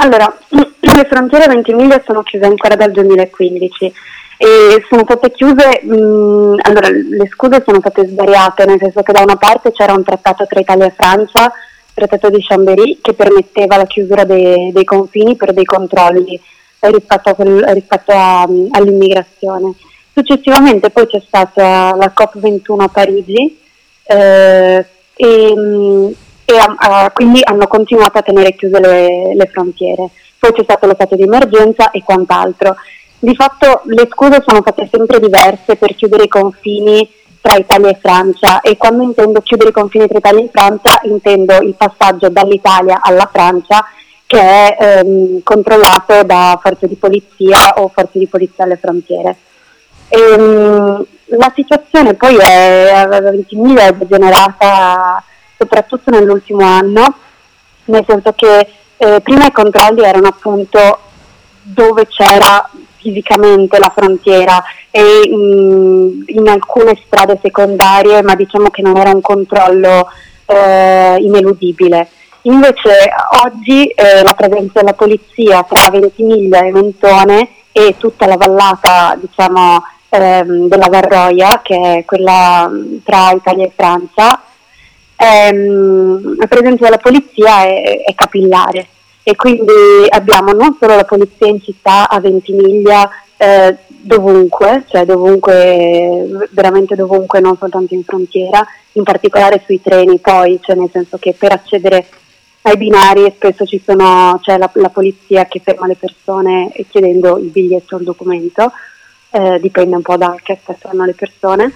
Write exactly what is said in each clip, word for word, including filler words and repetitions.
Allora, le frontiere a Ventimiglia sono chiuse ancora dal duemilaquindici e sono state chiuse, mh, allora le scuse sono state svariate, nel senso che da una parte c'era un trattato tra Italia e Francia, il trattato di Chambéry, che permetteva la chiusura dei, dei confini per dei controlli eh, rispetto, a quel- rispetto a- all'immigrazione. Successivamente poi c'è stata la COP ventuno a Parigi, eh, e, mh, e ha- ha- quindi hanno continuato a tenere chiuse le, le frontiere. Poi c'è stato lo stato di emergenza e quant'altro. Di fatto le scuse sono state sempre diverse per chiudere i confini tra Italia e Francia, e quando intendo chiudere i confini tra Italia e Francia intendo il passaggio dall'Italia alla Francia, che è ehm, controllato da forze di polizia o forze di polizia alle frontiere. Ehm, la situazione poi è, a Ventimiglia è degenerata soprattutto nell'ultimo anno, nel senso che eh, prima i controlli erano appunto dove c'era fisicamente la frontiera e mh, in alcune strade secondarie, ma diciamo che non era un controllo eh, ineludibile. Invece oggi eh, la presenza della polizia tra Ventimiglia e Mentone e tutta la vallata, diciamo, ehm, della Varroia, che è quella mh, tra Italia e Francia, ehm, la presenza della polizia è, è capillare, e quindi abbiamo non solo la polizia in città a Ventimiglia, eh, dovunque, cioè dovunque, veramente dovunque, non soltanto in frontiera, in particolare sui treni poi, cioè nel senso che per accedere ai binari spesso ci sono, c'è la, la polizia che ferma le persone chiedendo il biglietto o il documento, eh, dipende un po' da che aspetto hanno le persone.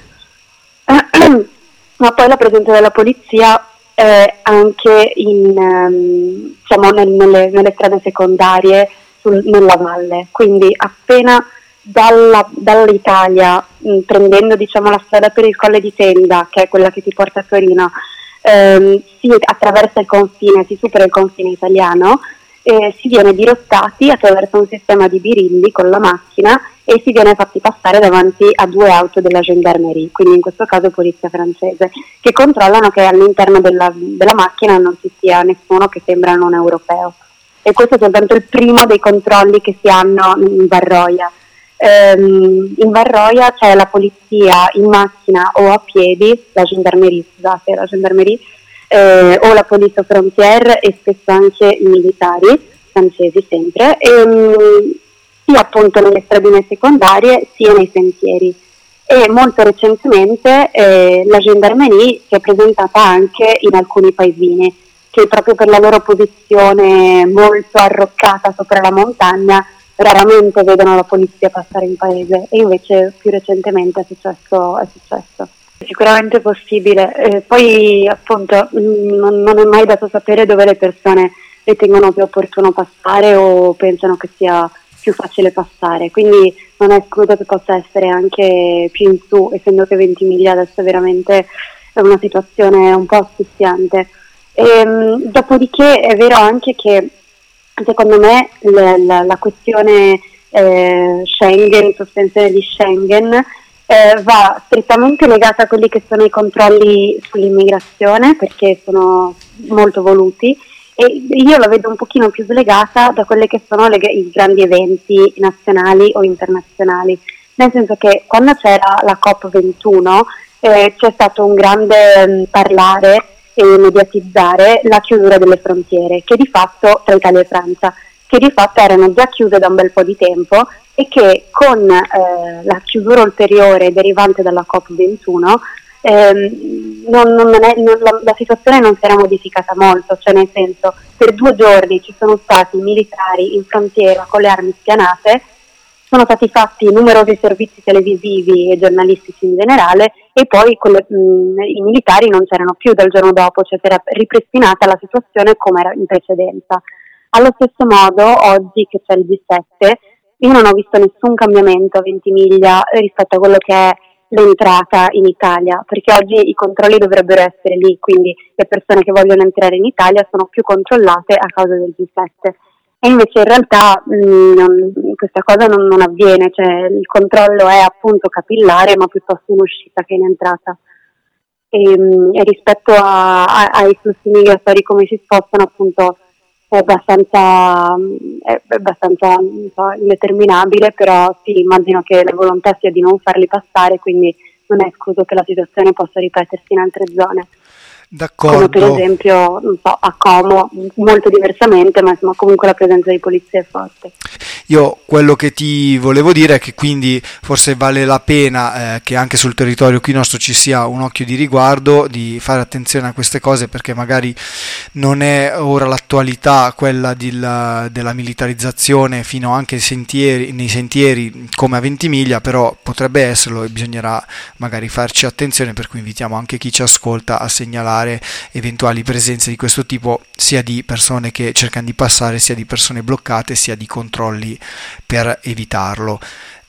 Ma poi la presenza della polizia eh, anche in, ehm, diciamo, nel- nelle, nelle strade secondarie sul- nella valle, quindi appena dalla- dall'Italia, mh, prendendo, diciamo, la strada per il Colle di Tenda, che è quella che ti porta a Torino, ehm, si attraversa il confine, si supera il confine italiano, eh, si viene dirottati attraverso un sistema di birilli con la macchina e si viene fatti passare davanti a due auto della gendarmerie, quindi in questo caso polizia francese, che controllano che all'interno della, della macchina non ci sia nessuno che sembra non europeo. E questo è soltanto il primo dei controlli che si hanno in Varroia. Ehm, in Varroia c'è la polizia in macchina o a piedi, la gendarmerie, scusate, la gendarmerie, eh, o la Police Frontière e spesso anche i militari francesi sempre, ehm, sia appunto nelle stradine secondarie sia nei sentieri. E molto recentemente eh, la gendarmerie si è presentata anche in alcuni paesini che proprio per la loro posizione molto arroccata sopra la montagna raramente vedono la polizia passare in paese, e invece più recentemente è successo. È successo. Sicuramente possibile, eh, poi appunto mh, non, non è mai dato sapere dove le persone ritengono più opportuno passare o pensano che sia più facile passare, quindi non è escluso che possa essere anche più in su, essendo che Ventimiglia adesso è veramente è una situazione un po' asfissiante. Ehm, dopodiché è vero anche che secondo me la, la, la questione eh, Schengen, sospensione di Schengen, eh, va strettamente legata a quelli che sono i controlli sull'immigrazione, perché sono molto voluti, e io la vedo un pochino più slegata da quelli che sono le, i grandi eventi nazionali o internazionali, nel senso che quando c'era la COP ventuno eh, c'è stato un grande mh, parlare e mediatizzare la chiusura delle frontiere, che di fatto tra Italia e Francia, che di fatto erano già chiuse da un bel po' di tempo, e che con eh, la chiusura ulteriore derivante dalla COP ventuno ehm, non, non è, non, la, la situazione non si era modificata molto, cioè nel senso, per due giorni ci sono stati militari in frontiera con le armi spianate, sono stati fatti numerosi servizi televisivi e giornalistici in generale, e poi quelle, mh, i militari non c'erano più dal giorno dopo, cioè si era ripristinata la situazione come era in precedenza. Allo stesso modo, oggi che c'è il G sette, io non ho visto nessun cambiamento a Ventimiglia rispetto a quello che è l'entrata in Italia, perché oggi i controlli dovrebbero essere lì, quindi le persone che vogliono entrare in Italia sono più controllate a causa del G sette. E invece in realtà mh, non, questa cosa non, non avviene, cioè il controllo è appunto capillare, ma piuttosto in uscita che in entrata. E, mh, e rispetto a, a, ai flussi migratori come si spostano, appunto è abbastanza, è abbastanza non so, indeterminabile, però sì, immagino che la volontà sia di non farli passare, quindi non è escluso che la situazione possa ripetersi in altre zone. Come per D'accordo. esempio, non so, a Como, molto diversamente, ma insomma comunque la presenza di polizia è forte. Io quello che ti volevo dire è che quindi forse vale la pena eh, che anche sul territorio qui nostro ci sia un occhio di riguardo, di fare attenzione a queste cose, perché magari non è ora l'attualità quella di la- della militarizzazione fino anche ai sentieri, nei sentieri come a Ventimiglia, però potrebbe esserlo e bisognerà magari farci attenzione, per cui invitiamo anche chi ci ascolta a segnalare eventuali presenze di questo tipo, sia di persone che cercano di passare, sia di persone bloccate, sia di controlli per evitarlo.